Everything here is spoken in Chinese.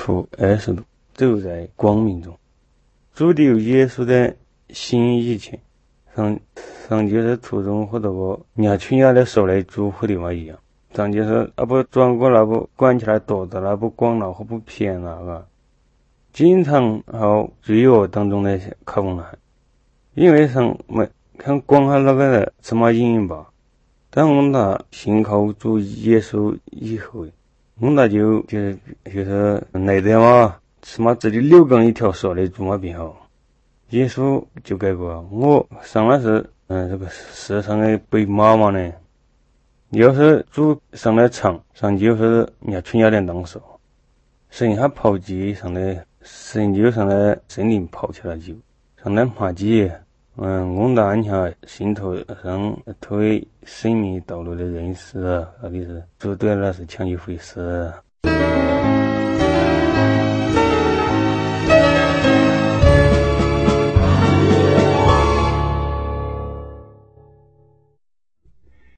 处20度，走在光明中。主的有耶稣的心意前，上就是途中或者我伢去伢的手来祝福的嘛一样。上就是不转过来不关起来躲着了不光了或不偏了经常好罪恶当中的靠近了，因为上没看光下那个的什么影吧。但我们信靠主耶稣以后，我们就是来的嘛，什么这里6根一条手来主嘛变好。耶稣就改过，我上来是这个世上的被妈妈呢，要是主上来唱，上就是伢春伢的当手，剩下跑机上来，神就上来神灵跑起来就上来马机。我们按下心头上推生命道路的认识啊，那里是主对那是强就会死。